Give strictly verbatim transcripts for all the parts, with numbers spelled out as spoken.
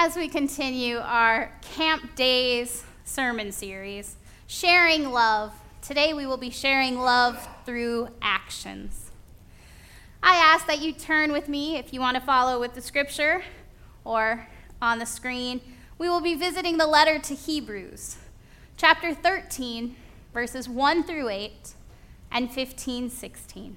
as we continue our Camp Days sermon series, Sharing Love. Today we will be sharing love through actions. I ask that you turn with me if you want to follow with the scripture or on the screen. We will be visiting the letter to Hebrews, chapter thirteen, verses one through eight and fifteen, sixteen.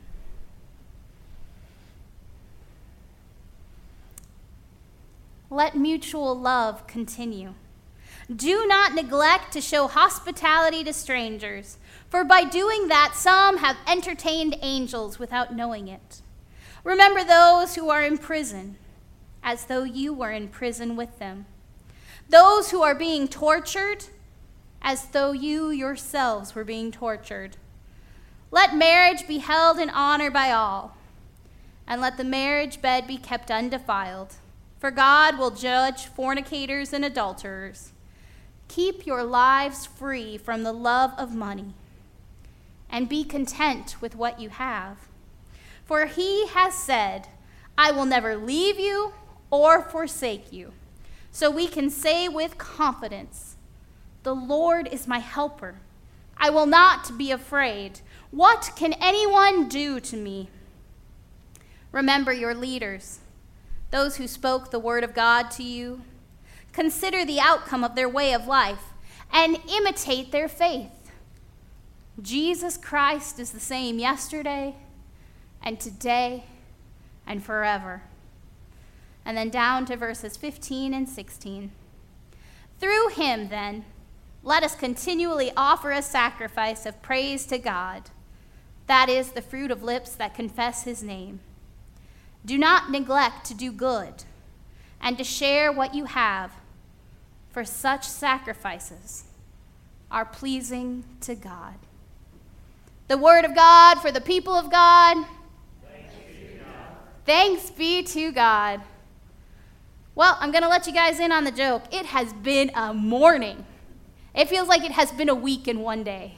Let mutual love continue. Do not neglect to show hospitality to strangers, for by doing that some have entertained angels without knowing it. Remember those who are in prison, as though you were in prison with them. Those who are being tortured, as though you yourselves were being tortured. Let marriage be held in honor by all, and let the marriage bed be kept undefiled. For God will judge fornicators and adulterers. Keep your lives free from the love of money, and be content with what you have. For he has said, I will never leave you or forsake you. So we can say with confidence, the Lord is my helper. I will not be afraid. What can anyone do to me? Remember your leaders, those who spoke the word of God to you. Consider the outcome of their way of life and imitate their faith. Jesus Christ is the same yesterday and today and forever. And then down to verses fifteen and sixteen. Through him, then, let us continually offer a sacrifice of praise to God. That is the fruit of lips that confess his name. Do not neglect to do good and to share what you have, for such sacrifices are pleasing to God. The word of God for the people of God. Thanks be to God. Thanks be to God. Well, I'm going to let you guys in on the joke. It has been a morning. It feels like it has been a week in one day.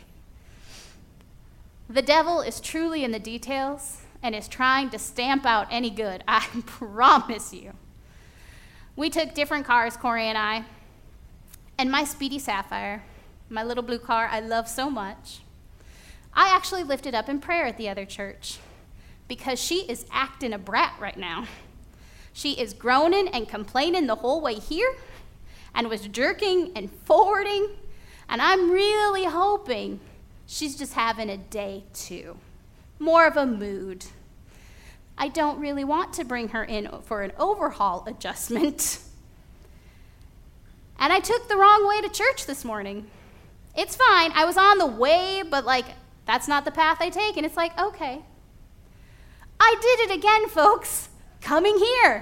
The devil is truly in the details and is trying to stamp out any good, I promise you. We took different cars, Corey and I, and my Speedy Sapphire, my little blue car I love so much, I actually lifted up in prayer at the other church because she is acting a brat right now. She is groaning and complaining the whole way here and was jerking and forwarding, and I'm really hoping she's just having a day too. More of a mood. I don't really want to bring her in for an overhaul adjustment. And I took the wrong way to church this morning. It's fine. I was on the way, but like, that's not the path I take. And it's like, okay. I did it again, folks. Coming here.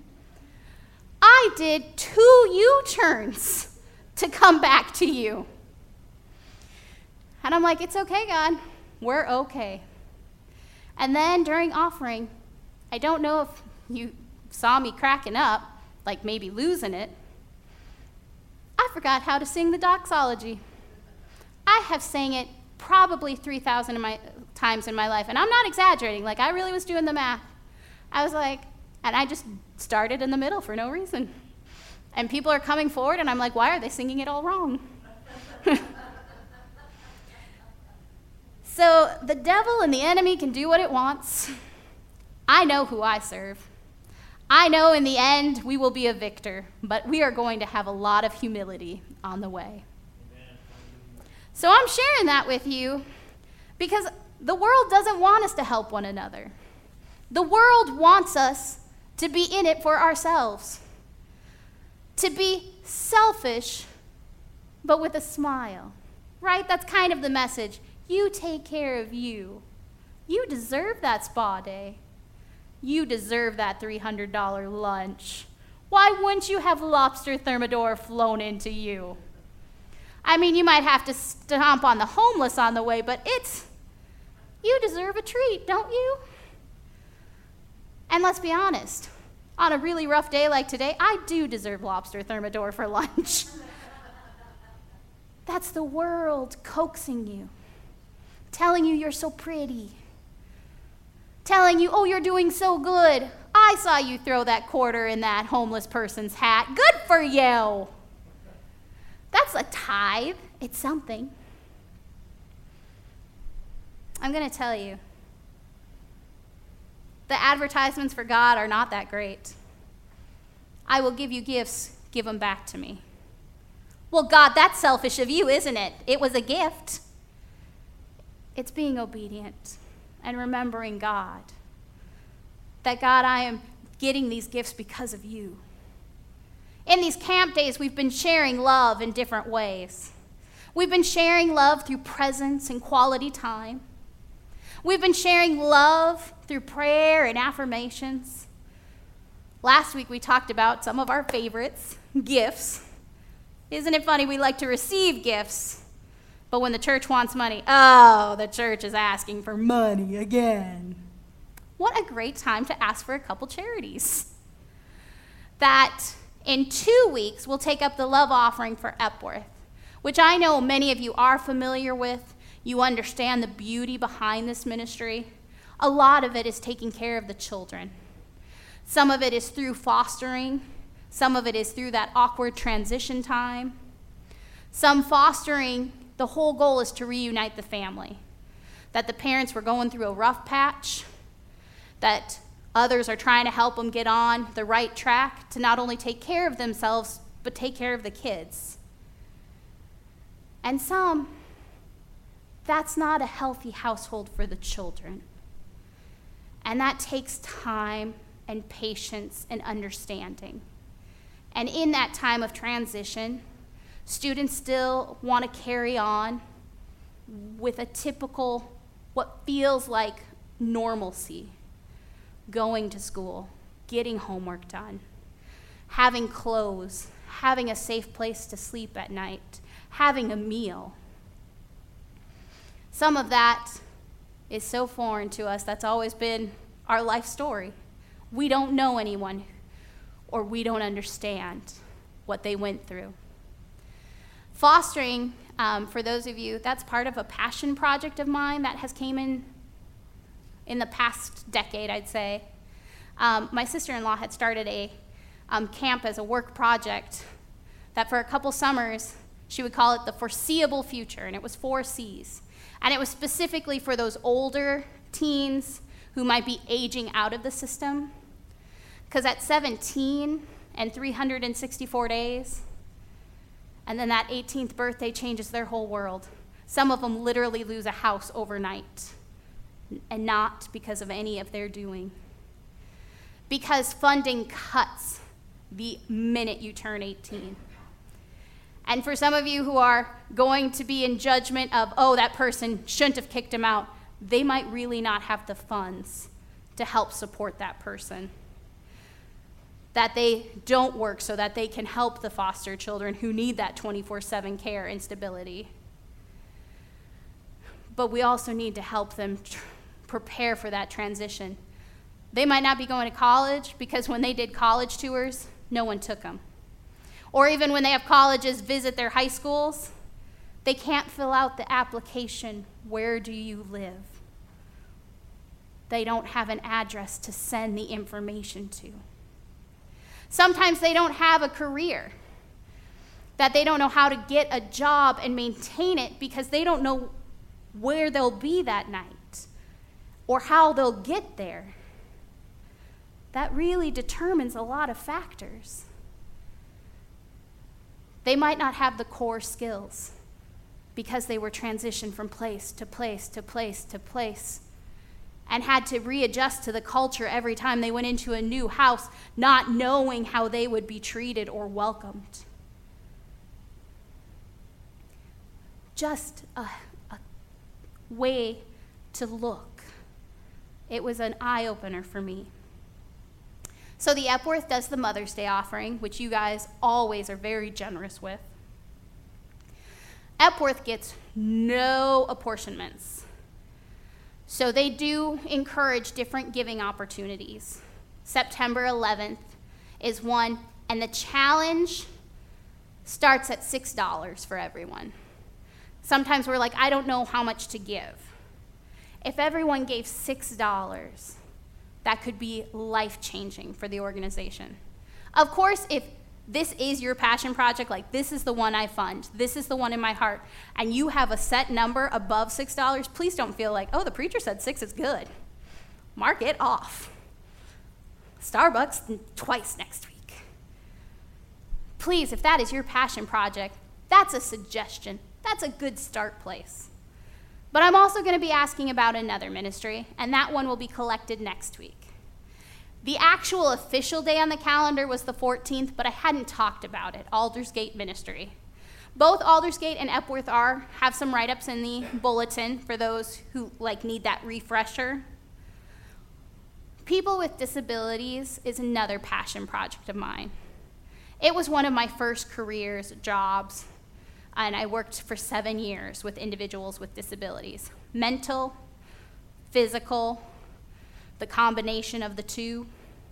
I did two U-turns to come back to you. And I'm like, it's okay, God. We're okay. And then during offering, I don't know if you saw me cracking up, like maybe losing it. I forgot how to sing the doxology. I have sang it probably three thousand in my, times in my life, and I'm not exaggerating. Like, I really was doing the math. I was like, and I just started in the middle for no reason. And people are coming forward, and I'm like, why are they singing it all wrong? So the devil and the enemy can do what it wants. I know who I serve. I know in the end we will be a victor, but we are going to have a lot of humility on the way. Amen. So I'm sharing that with you because the world doesn't want us to help one another. The world wants us to be in it for ourselves, to be selfish, but with a smile, right? That's kind of the message. You take care of you. You deserve that spa day. You deserve that three hundred dollars lunch. Why wouldn't you have lobster thermidor flown into you? I mean, you might have to stomp on the homeless on the way, but it's, you deserve a treat, don't you? And let's be honest, on a really rough day like today, I do deserve lobster thermidor for lunch. That's the world coaxing you, telling you you're so pretty, telling you, oh, you're doing so good. I saw you throw that quarter in that homeless person's hat. Good for you. That's a tithe. It's something. I'm going to tell you, the advertisements for God are not that great. I will give you gifts, give them back to me. Well, God, that's selfish of you, isn't it? It was a gift. It's being obedient and remembering God. That, God, I am getting these gifts because of you. In these camp days, we've been sharing love in different ways. We've been sharing love through presence and quality time. We've been sharing love through prayer and affirmations. Last week, we talked about some of our favorites, gifts. Isn't it funny? We like to receive gifts, but when the church wants money, oh, the church is asking for money again. What a great time to ask for a couple charities. That in two weeks, we'll take up the love offering for Epworth, which I know many of you are familiar with. You understand the beauty behind this ministry. A lot of it is taking care of the children. Some of it is through fostering. Some of it is through that awkward transition time. Some fostering, the whole goal is to reunite the family. That the parents were going through a rough patch, that others are trying to help them get on the right track to not only take care of themselves, but take care of the kids. And some, that's not a healthy household for the children. And that takes time and patience and understanding. And in that time of transition, students still want to carry on with a typical, what feels like normalcy. Going to school, getting homework done, having clothes, having a safe place to sleep at night, having a meal. Some of that is so foreign to us. That's always been our life story. We don't know anyone, or we don't understand what they went through. Fostering, um, for those of you, that's part of a passion project of mine that has came in in the past decade, I'd say. Um, my sister-in-law had started a um, camp as a work project that for a couple summers, she would call it the foreseeable future, and it was four C's. And it was specifically for those older teens who might be aging out of the system. Because at seventeen and three hundred sixty-four days, and then that eighteenth birthday changes their whole world. Some of them literally lose a house overnight. And not because of any of their doing. Because funding cuts the minute you turn eighteen. And for some of you who are going to be in judgment of, oh, that person shouldn't have kicked him out, they might really not have the funds to help support that person. That they don't work so that they can help the foster children who need that twenty-four seven care and stability. But we also need to help them tr- prepare for that transition. They might not be going to college because when they did college tours, no one took them. Or even when they have colleges visit their high schools, they can't fill out the application, where do you live? They don't have an address to send the information to. Sometimes they don't have a career, that they don't know how to get a job and maintain it because they don't know where they'll be that night or how they'll get there. That really determines a lot of factors. They might not have the core skills because they were transitioned from place to place to place to place and had to readjust to the culture every time they went into a new house, not knowing how they would be treated or welcomed. Just a, a way to look. It was an eye-opener for me. So the Epworth does the Mother's Day offering, which you guys always are very generous with. Epworth gets no apportionments. So they do encourage different giving opportunities. September eleventh is one, and the challenge starts at six dollars for everyone. Sometimes we're like, I don't know how much to give. If everyone gave six dollars, that could be life-changing for the organization. Of course, if this is your passion project, like this is the one I fund, this is the one in my heart, and you have a set number above six dollars, please don't feel like, oh, the preacher said six is good. Mark it off. Starbucks twice next week. Please, if that is your passion project, that's a suggestion. That's a good start place. But I'm also going to be asking about another ministry, and that one will be collected next week. The actual official day on the calendar was the fourteenth, but I hadn't talked about it, Aldersgate Ministry. Both Aldersgate and Epworth are have some write-ups in the bulletin for those who like need that refresher. People with disabilities is another passion project of mine. It was one of my first careers, jobs, and I worked for seven years with individuals with disabilities. Mental, physical, the combination of the two.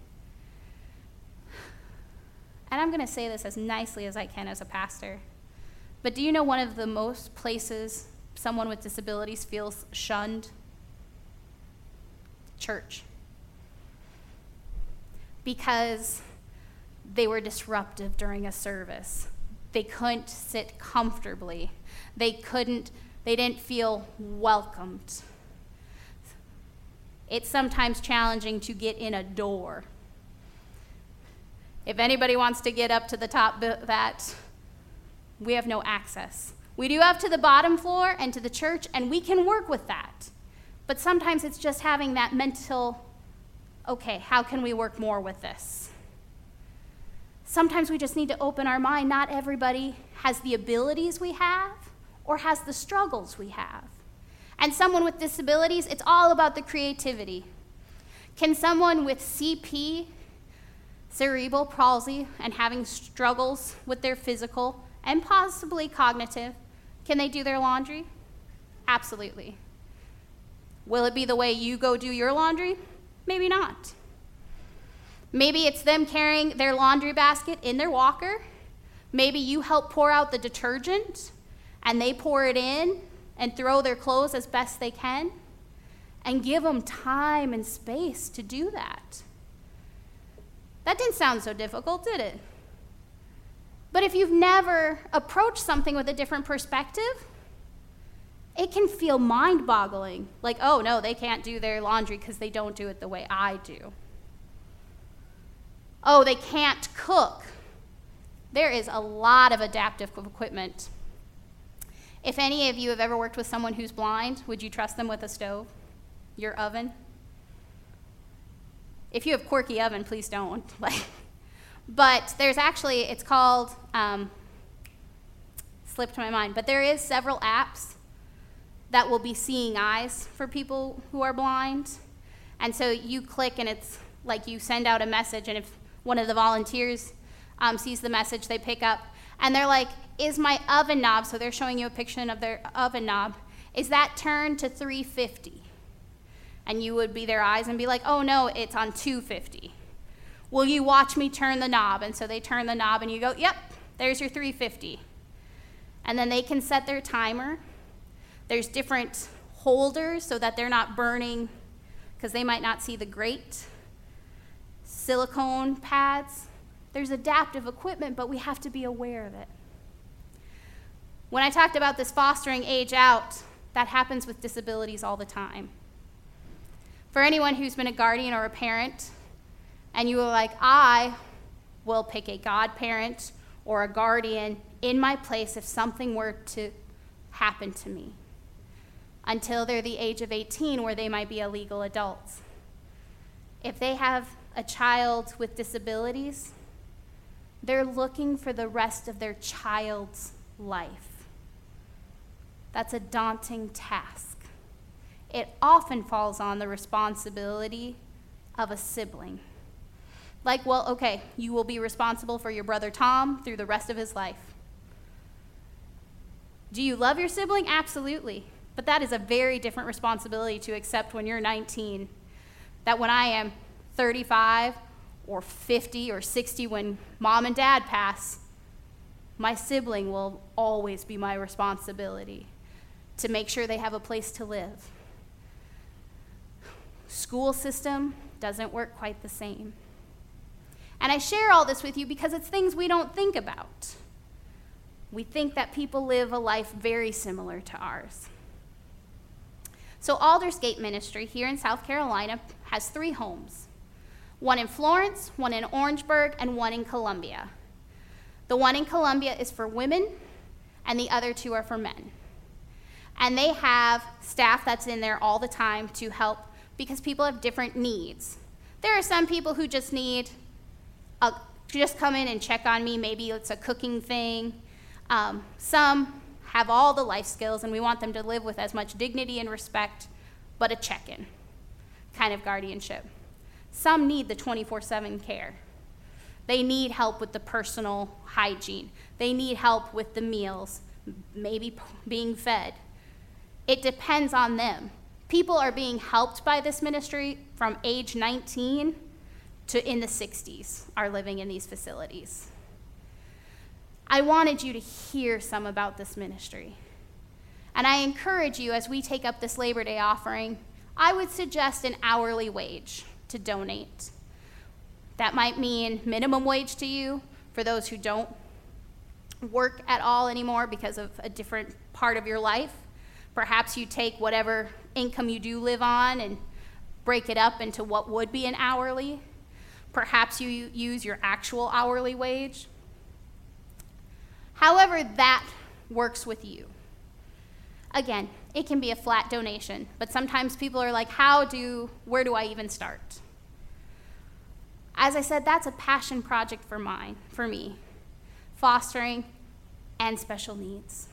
And I'm going to say this as nicely as I can as a pastor, but do you know one of the most places someone with disabilities feels shunned? Church. Because they were disruptive during a service. They couldn't sit comfortably. They couldn't, they didn't feel welcomed. It's sometimes challenging to get in a door. If anybody wants to get up to the top of that, we have no access. We do have to the bottom floor and to the church, and we can work with that. But sometimes it's just having that mental, okay, how can we work more with this? Sometimes we just need to open our mind. Not everybody has the abilities we have or has the struggles we have. And someone with disabilities, it's all about the creativity. Can someone with C P, cerebral palsy, and having struggles with their physical and possibly cognitive, can they do their laundry? Absolutely. Will it be the way you go do your laundry? Maybe not. Maybe it's them carrying their laundry basket in their walker. Maybe you help pour out the detergent and they pour it in and throw their clothes as best they can, and give them time and space to do that. That didn't sound so difficult, did it? But if you've never approached something with a different perspective, it can feel mind-boggling. Like, oh no, they can't do their laundry because they don't do it the way I do. Oh, they can't cook. There is a lot of adaptive equipment. If any of you have ever worked with someone who's blind, would you trust them with a stove, your oven? If you have quirky oven, please don't. But there's actually, it's called, um, slipped my mind, but there is several apps that will be seeing eyes for people who are blind. And so you click and it's like you send out a message, and if one of the volunteers um, sees the message, they pick up, and they're like, is my oven knob, so they're showing you a picture of their oven knob, is that turned to three fifty? And you would be their eyes and be like, oh no, it's on two fifty. Will you watch me turn the knob? And so they turn the knob and you go, yep, there's your three fifty. And then they can set their timer. There's different holders so that they're not burning, because they might not see the grate. Silicone pads. There's adaptive equipment, but we have to be aware of it. When I talked about this fostering age out, that happens with disabilities all the time. For anyone who's been a guardian or a parent, and you were like, I will pick a godparent or a guardian in my place if something were to happen to me, until they're the age of eighteen, where they might be a legal adults. If they have a child with disabilities, they're looking for the rest of their child's life. That's a daunting task. It often falls on the responsibility of a sibling. Like, well, okay, you will be responsible for your brother Tom through the rest of his life. Do you love your sibling? Absolutely. But that is a very different responsibility to accept when you're nineteen. That when I am thirty-five or fifty or sixty, when mom and dad pass, my sibling will always be my responsibility to make sure they have a place to live. School system, doesn't work quite the same. And I share all this with you because it's things we don't think about. We think that people live a life very similar to ours. So Aldersgate Ministry here in South Carolina has three homes. One in Florence, one in Orangeburg, and one in Columbia. The one in Columbia is for women, and the other two are for men. And they have staff that's in there all the time to help because people have different needs. There are some people who just need a, just come in and check on me. Maybe it's a cooking thing. Um, some have all the life skills, and we want them to live with as much dignity and respect, but a check-in kind of guardianship. Some need the twenty-four seven care. They need help with the personal hygiene. They need help with the meals, maybe being fed. It depends on them. People are being helped by this ministry from age nineteen to in the sixties are living in these facilities. I wanted you to hear some about this ministry. And I encourage you, as we take up this Labor Day offering, I would suggest an hourly wage to donate. That might mean minimum wage to you for those who don't work at all anymore because of a different part of your life. Perhaps you take whatever income you do live on and break it up into what would be an hourly. Perhaps you use your actual hourly wage. However that works with you. Again, it can be a flat donation, but sometimes people are like, how do, where do I even start? As I said, that's a passion project for mine, for me, fostering and special needs.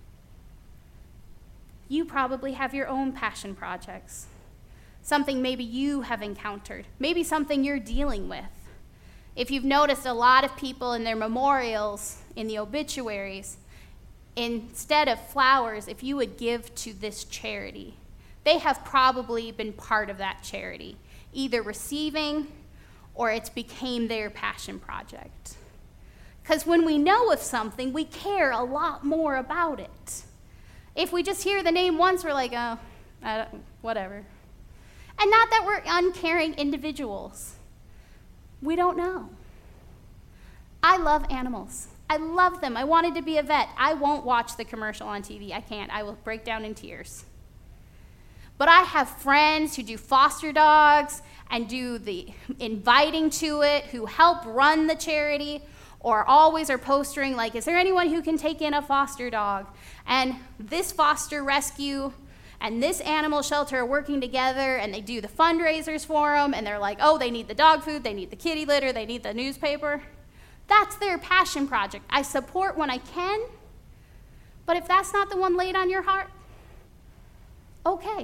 You probably have your own passion projects, something maybe you have encountered, maybe something you're dealing with. If you've noticed a lot of people in their memorials, in the obituaries, instead of flowers, if you would give to this charity, they have probably been part of that charity, either receiving or it's became their passion project. Because when we know of something, we care a lot more about it. If we just hear the name once, we're like, oh, I don't, whatever. And not that we're uncaring individuals. We don't know. I love animals. I love them. I wanted to be a vet. I won't watch the commercial on T V. I can't. I will break down in tears. But I have friends who do foster dogs and do the inviting to it, who help run the charity, or always are posting like, is there anyone who can take in a foster dog? And this foster rescue and this animal shelter are working together, and they do the fundraisers for them, and they're like, oh, they need the dog food, they need the kitty litter, they need the newspaper. That's their passion project. I support when I can, but if that's not the one laid on your heart, okay.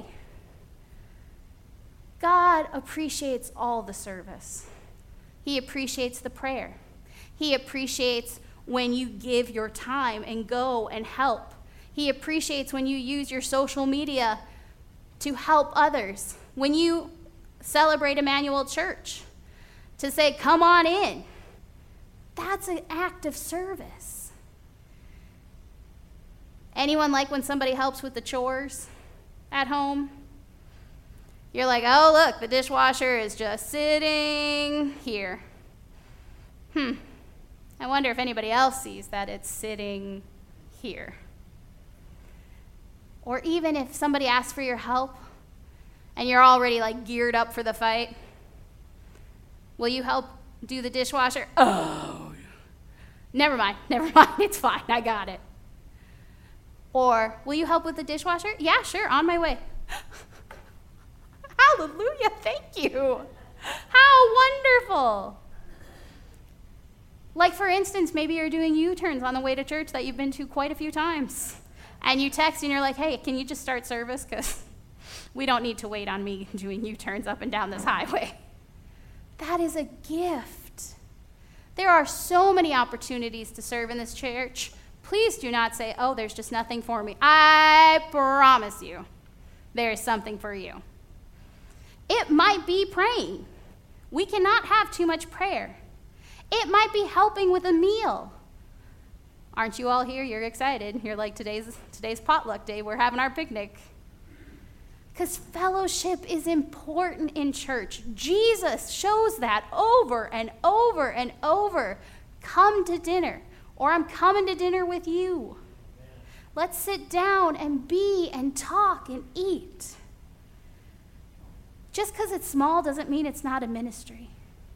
God appreciates all the service. He appreciates the prayer. He appreciates when you give your time and go and help. He appreciates when you use your social media to help others. When you celebrate Emmanuel Church, to say, come on in. That's an act of service. Anyone like when somebody helps with the chores at home? You're like, oh, look, the dishwasher is just sitting here. Hmm. I wonder if anybody else sees that it's sitting here. Or even if somebody asks for your help and you're already like geared up for the fight, will you help do the dishwasher? Oh, never mind, never mind, it's fine, I got it. Or, will you help with the dishwasher? Yeah, sure, on my way. Hallelujah, thank you. How wonderful. Like for instance, maybe you're doing U-turns on the way to church that you've been to quite a few times. And you text and you're like, hey, can you just start service? Because we don't need to wait on me doing U-turns up and down this highway. That is a gift. There are so many opportunities to serve in this church. Please do not say, oh, there's just nothing for me. I promise you, there is something for you. It might be praying. We cannot have too much prayer. It might be helping with a meal. Aren't you all here? You're excited. You're like, today's today's potluck day. We're having our picnic. Because fellowship is important in church. Jesus shows that over and over and over. Come to dinner, or I'm coming to dinner with you. Let's sit down and be and talk and eat. Just because it's small doesn't mean it's not a ministry.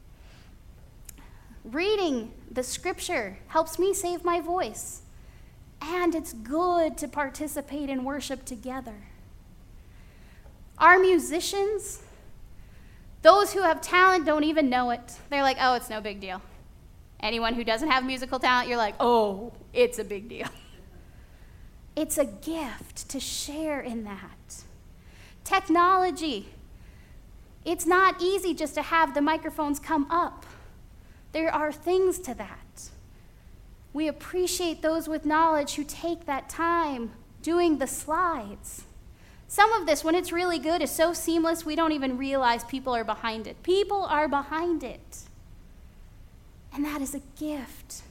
Reading the scripture helps me save my voice. And it's good to participate in worship together. Our musicians, those who have talent don't even know it. They're like, oh, it's no big deal. Anyone who doesn't have musical talent, you're like, oh, it's a big deal. It's a gift to share in that. Technology. It's not easy just to have the microphones come up. There are things to that. We appreciate those with knowledge who take that time doing the slides. Some of this, when it's really good, is so seamless we don't even realize people are behind it. People are behind it. And that is a gift.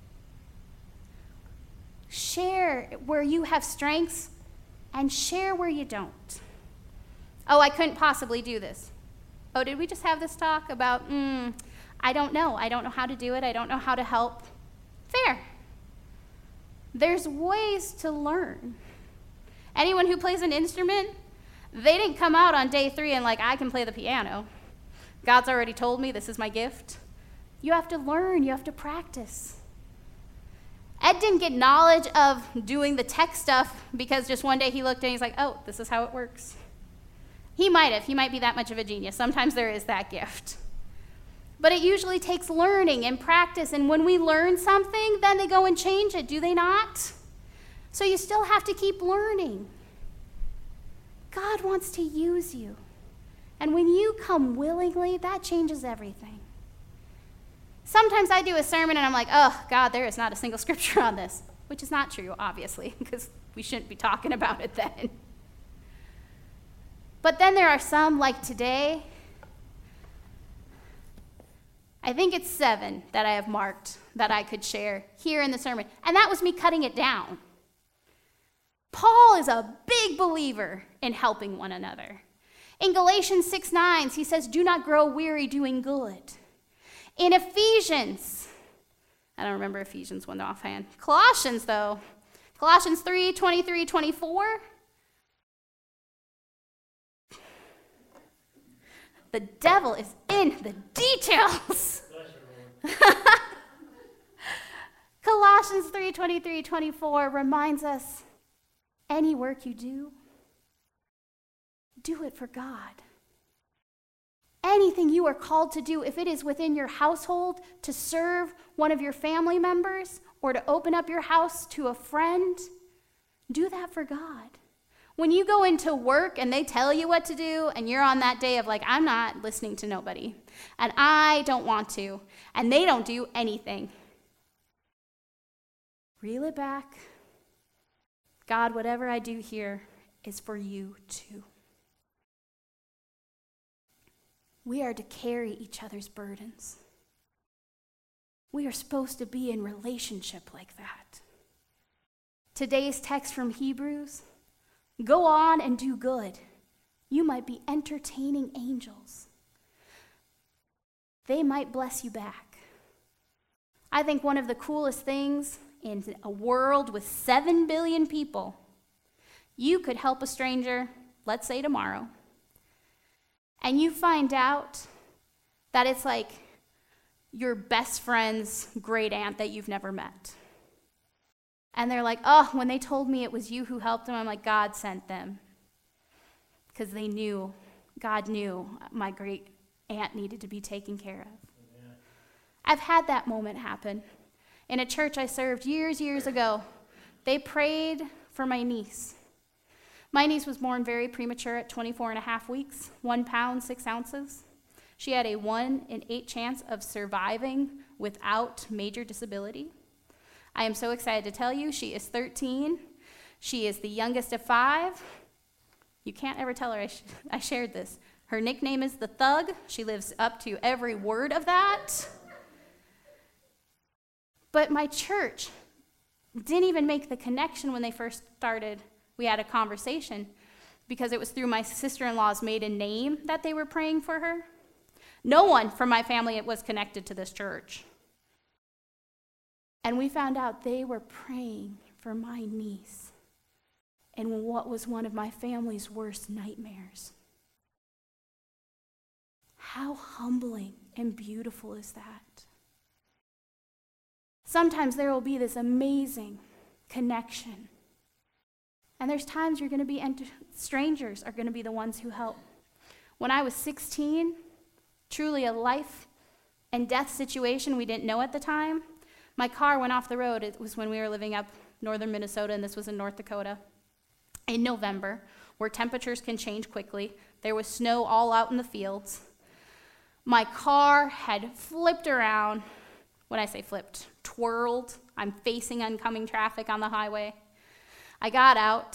Share where you have strengths and share where you don't. Oh, I couldn't possibly do this. Oh, did we just have this talk about, mm, I don't know. I don't know how to do it. I don't know how to help. Fair. There's ways to learn. Anyone who plays an instrument, they didn't come out on day three and like, I can play the piano. God's already told me this is my gift. You have to learn. You have to practice. Ed didn't get knowledge of doing the tech stuff because just one day he looked and he's like, oh, this is how it works. He might have. He might be that much of a genius. Sometimes there is that gift. But it usually takes learning and practice, and when we learn something, then they go and change it, do they not? So you still have to keep learning. God wants to use you. And when you come willingly, that changes everything. Sometimes I do a sermon and I'm like, oh, God, there is not a single scripture on this, which is not true, obviously, because we shouldn't be talking about it then. But then there are some, like today, I think it's seven that I have marked that I could share here in the sermon, and that was me cutting it down. Paul is a big believer in helping one another. In Galatians six nine, he says, do not grow weary doing good. In Ephesians, I don't remember Ephesians one offhand. Colossians, though, Colossians three twenty-three twenty-four, the devil is in the details. Colossians three twenty-three twenty-four reminds us, any work you do, do it for God. Anything you are called to do, if it is within your household to serve one of your family members or to open up your house to a friend, do that for God. When you go into work and they tell you what to do and you're on that day of like, I'm not listening to nobody and I don't want to, and they don't do anything, reel it back. God, whatever I do here is for you too. We are to carry each other's burdens. We are supposed to be in relationship like that. Today's text from Hebrews, go on and do good. You might be entertaining angels. They might bless you back. I think one of the coolest things in a world with seven billion people, you could help a stranger, let's say tomorrow, and you find out that it's like your best friend's great aunt that you've never met. And they're like, oh, when they told me it was you who helped them, I'm like, God sent them. Because they knew, God knew my great aunt needed to be taken care of. Amen. I've had that moment happen. In a church I served years, years ago, they prayed for my niece. My niece was born very premature at twenty-four and a half weeks, one pound, six ounces. She had a one in eight chance of surviving without major disability. I am so excited to tell you she is thirteen. She is the youngest of five. You can't ever tell her I, sh- I shared this. Her nickname is the Thug. She lives up to every word of that. But my church didn't even make the connection when they first started. We had a conversation. because it was through my sister-in-law's maiden name that they were praying for her. No one from my family was connected to this church. And we found out they were praying for my niece in what was one of my family's worst nightmares. How humbling and beautiful is that? Sometimes there will be this amazing connection. And there's times you're going to be, enter- strangers are going to be the ones who help. When I was sixteen, truly a life and death situation we didn't know at the time, my car went off the road. It was when we were living up northern Minnesota, and this was in North Dakota, in November, where temperatures can change quickly. There was snow all out in the fields. My car had flipped around. When I say flipped, twirled. I'm facing oncoming traffic on the highway. I got out.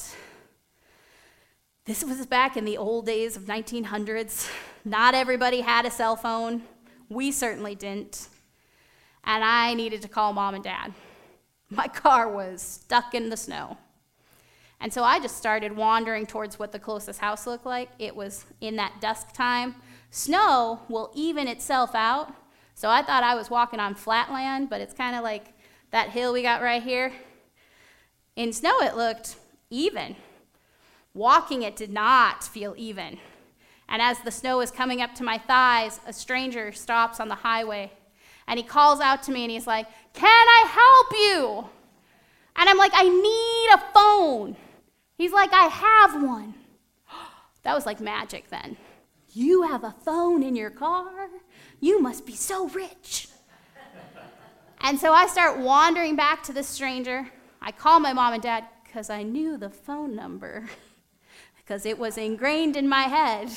This was back in the old days of nineteen hundreds. Not everybody had a cell phone. We certainly didn't. And I needed to call mom and dad. My car was stuck in the snow. And so I just started wandering towards what the closest house looked like. It was in that dusk time. Snow will even itself out. So I thought I was walking on flat land, but it's kind of like that hill we got right here. In snow, it looked even. Walking it did not feel even. And as the snow was coming up to my thighs, a stranger stops on the highway. And he calls out to me and he's like, "Can I help you?" And I'm like, "I need a phone." He's like, "I have one." That was like magic then. You have a phone in your car? You must be so rich. And so I start wandering back to this stranger. I call my mom and dad because I knew the phone number because it was ingrained in my head.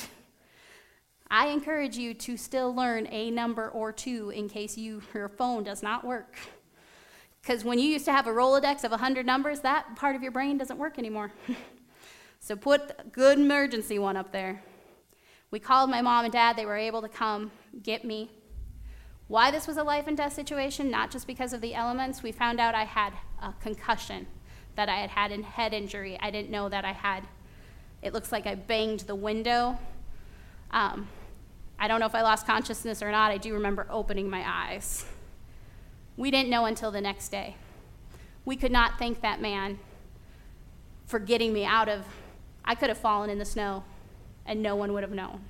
I encourage you to still learn a number or two in case you, your phone does not work. Because when you used to have a Rolodex of one hundred numbers, that part of your brain doesn't work anymore. So put a good emergency one up there. We called my mom and dad. They were able to come get me. Why this was a life and death situation, not just because of the elements. We found out I had a concussion, that I had had a head injury. I didn't know that I had, it looks like I banged the window. Um, I don't know if I lost consciousness or not. I do remember opening my eyes. We didn't know until the next day. We could not thank that man for getting me out of, I could have fallen in the snow and no one would have known.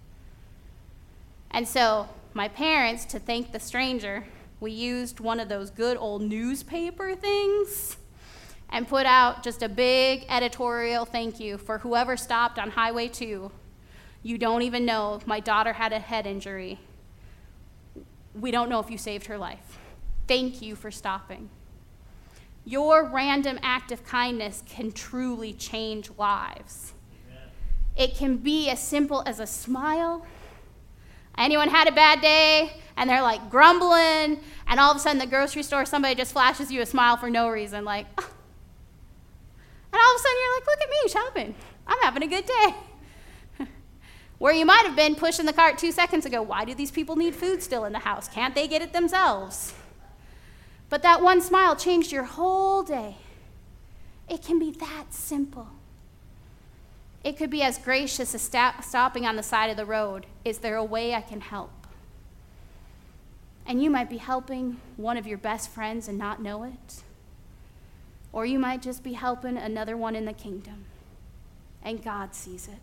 And so my parents, to thank the stranger, we used one of those good old newspaper things and put out just a big editorial thank you for whoever stopped on Highway two. You don't even know, my daughter had a head injury. We don't know if you saved her life. Thank you for stopping. Your random act of kindness can truly change lives. Amen. It can be as simple as a smile. Anyone had a bad day and they're like grumbling, and all of a sudden the grocery store, somebody just flashes you a smile for no reason, like, oh. And all of a sudden you're like, look at me shopping. I'm having a good day. Where you might have been pushing the cart two seconds ago, why do these people need food still in the house? Can't they get it themselves? But that one smile changed your whole day. It can be that simple. It could be as gracious as sta- stopping on the side of the road. Is there a way I can help? And you might be helping one of your best friends and not know it. Or you might just be helping another one in the kingdom, and God sees it.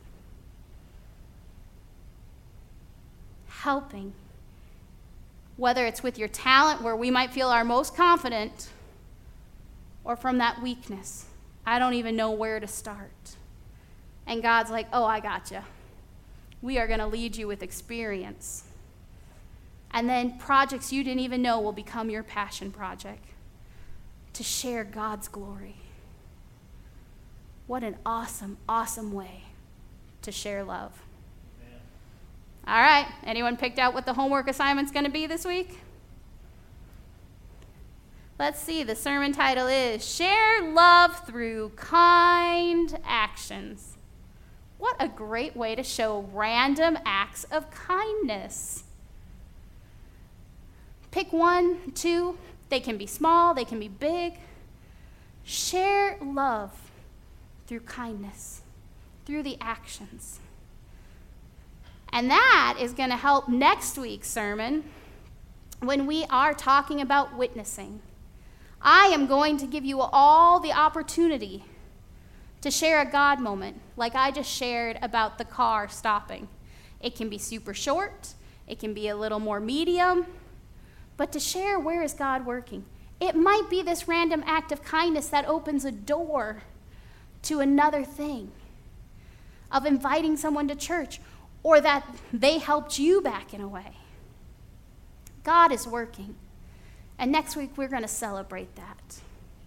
Helping, whether it's with your talent where we might feel our most confident, or from that weakness. I don't even know where to start. And God's like, oh, I got you. We are going to lead you with experience. And then projects you didn't even know will become your passion project to share God's glory. What an awesome, awesome way to share love. Amen. All right, anyone picked out what the homework assignment's going to be this week? Let's see, the sermon title is Share Love Through Kind Actions. What a great way to show random acts of kindness. Pick one, two. They can be small, they can be big. Share love through kindness, through the actions. And that is going to help next week's sermon when we are talking about witnessing. I am going to give you all the opportunity to share a God moment, like I just shared about the car stopping. It can be super short, it can be a little more medium, but to share where is God working. It might be this random act of kindness that opens a door to another thing, of inviting someone to church, or that they helped you back in a way. God is working, and next week we're going to celebrate that.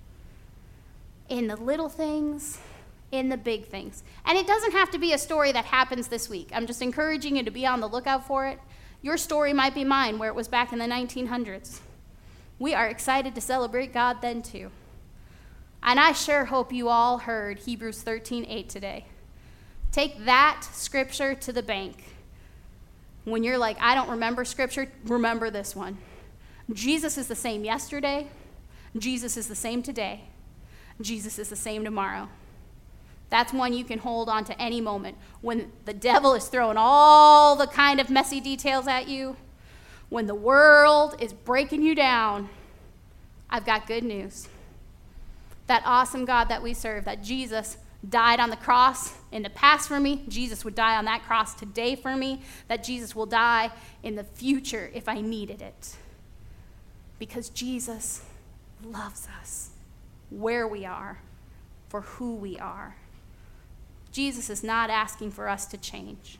In the little things, in the big things. And it doesn't have to be a story that happens this week. I'm just encouraging you to be on the lookout for it. Your story might be mine, where it was back in the nineteen hundreds. We are excited to celebrate God then too. And I sure hope you all heard Hebrews thirteen eight today. Take that scripture to the bank. When you're like, I don't remember scripture, remember this one. Jesus is the same yesterday. Jesus is the same today. Jesus is the same tomorrow. That's one you can hold on to any moment. When the devil is throwing all the kind of messy details at you, when the world is breaking you down, I've got good news. That awesome God that we serve, that Jesus died on the cross in the past for me, Jesus would die on that cross today for me, that Jesus will die in the future if I needed it. Because Jesus loves us where we are, for who we are. Jesus is not asking for us to change.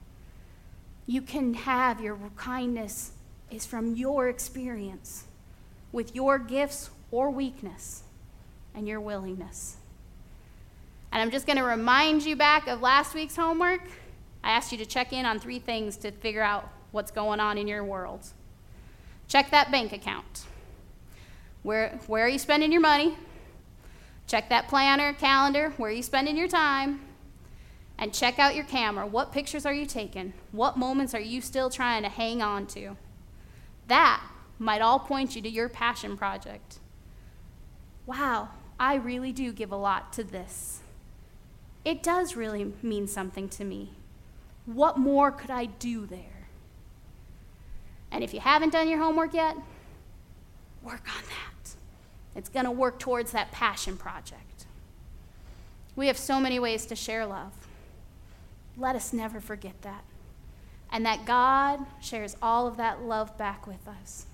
You can have your kindness is from your experience with your gifts or weakness and your willingness. And I'm just going to remind you back of last week's homework. I asked you to check in on three things to figure out what's going on in your world. Check that bank account. Where, where are you spending your money? Check that planner, calendar, where are you spending your time? And check out your camera. What pictures are you taking? What moments are you still trying to hang on to? That might all point you to your passion project. Wow, I really do give a lot to this. It does really mean something to me. What more could I do there? And if you haven't done your homework yet, work on that. It's going to work towards that passion project. We have so many ways to share love. Let us never forget that. And that God shares all of that love back with us.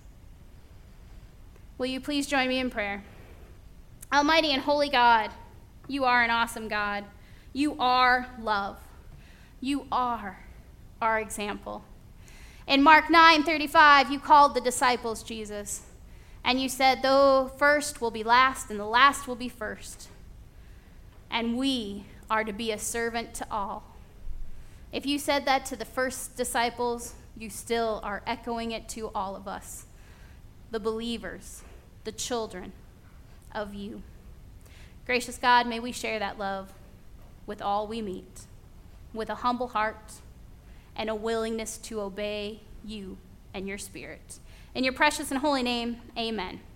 Will you please join me in prayer? Almighty and holy God, you are an awesome God. You are love. You are our example. In Mark nine thirty-five, you called the disciples, Jesus, and you said, the first will be last and the last will be first. And we are to be a servant to all. If you said that to the first disciples, you still are echoing it to all of us, the believers, the children of you. Gracious God, may we share that love with all we meet, with a humble heart and a willingness to obey you and your Spirit. In your precious and holy name, amen.